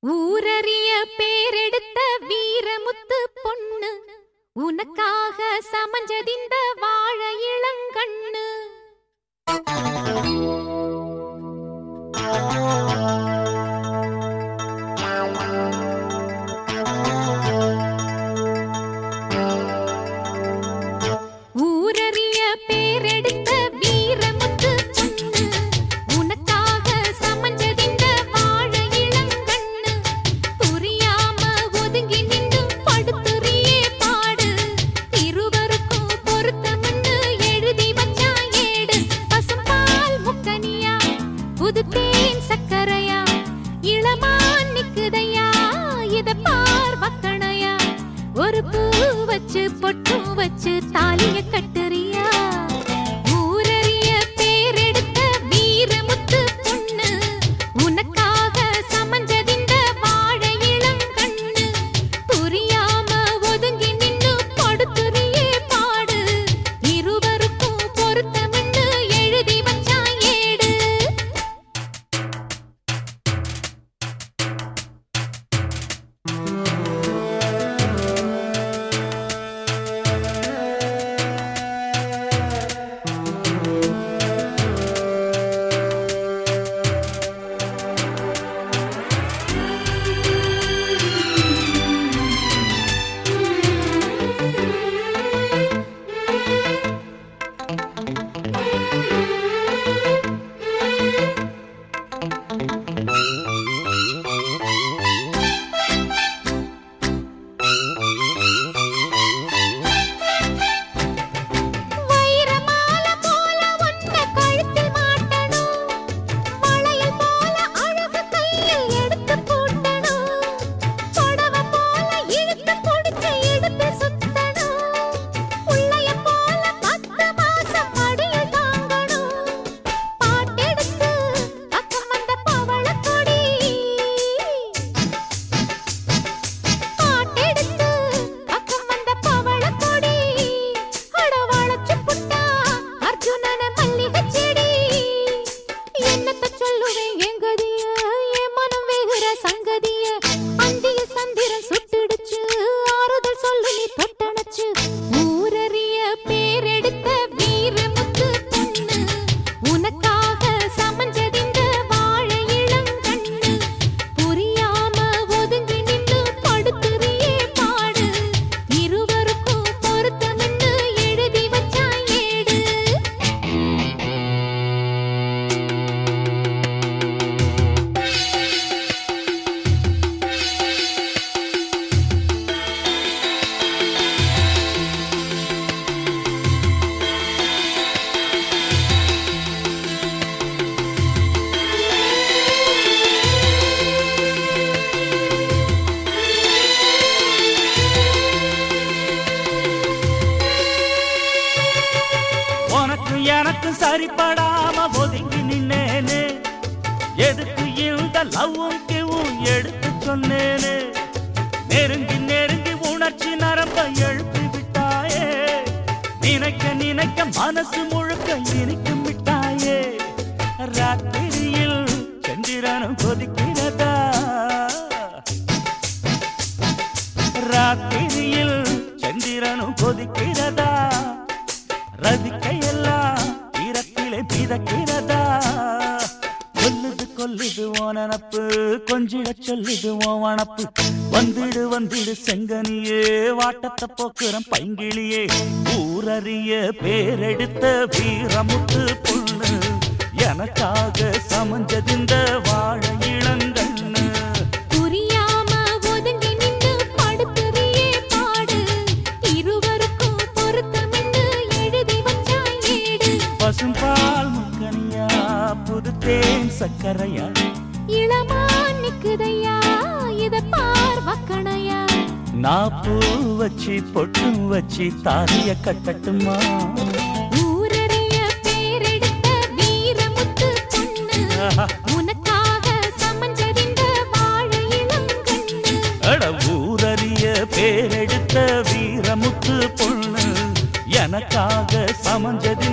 ஊரறிய பேரெடுத்த வீரமுத்து பொண்ணு உனக்காக சமஞ்சதிந்த வாழ இளங்கண்ணு. ஊரறிய பேரெடுத்த வீரமுத்து பொண்ணு உனக்காக சமஞ்சதிந்த வாழ இளங்கண்ணு. புரியாம ஒதுங்கி நின்று படுத்துறியே பாடு, இருவருக்கும் பொருத்தம்னு எழுதி வச்சா ஏடு. பசும்பால் முக்கனியா புது தேன் சக்கரையா இளமான் நிக்குதையா, இத பார் வக்கணையா, ஒரு பூ வச்சு பொட்டு வச்சு தாலிய கட்டுறியா. ஊரறிய பேரெடுத்த வீரமுத்து பொண்ணு உனக்காக சமஞ்சதிந்த வாழ இளங்கண்ணு. புரியாம ஒதுங்கி நின்னு படுத்துறியே பாடு, இருவருக்கும் பொருத்தம்னு எழுதி வச்சா ஏடு. எனக்கும் சரிப்படாம ஒதுங்கி நின்னேனே, எதுக்கு இந்த லவ்வும் கிவும் எடுத்து சொன்னேனே. நெருங்கி நெருங்கி உணர்ச்சி நரம்ப எழுப்பி விட்டாயே, நினைக்க நினைக்க மனசு முழுக்க இனிக்கும் விட்டாயே. ராத்திரியில் சந்திரனும் கொதிக்கிறதா, ராத்திரியில் சந்திரனும் கொதிக்கிறதா, ரதிக்கையெல்லாம் ஈரத்திலே மிதக்கிறதா. கொல்லுது கொல்லுது ஓனப்பு, கொஞ்சிட சொல்லுது ஓவனப்பு. வந்துடு வந்துடு செங்கனியே, வாட்டத்தை போக்குறம் பைங்கிளியே. ஊரறிய பேரெடுத்த வீரமுத்து பொண்ணு எனக்காக சமஞ்சதிந்த வாழ இளங்கண்ணு. புரியாம ஒதுங்கி நின்னு படுத்துறியே பாடு, இருவருக்கும் பொருத்தம்னு எழுதி வச்சா ஏடு. பசும்பால் முக்கனியா புது தேன் சக்கரையா இளமான் நிக்குதையா, இத பார் வக்கணையா, நான் பூ வச்சு பொட்டு வச்சு தாலிய கட்டட்டுமா. ஊரறிய பேரெடுத்த வீரமுத்து பொண்ணு உனக்காக சமஞ்சதிந்த வாழ இளங்கண்ணு. அட ஊரறிய பேரெடுத்த வீரமுத்து பொண்ணு எனக்காக சமஞ்சதி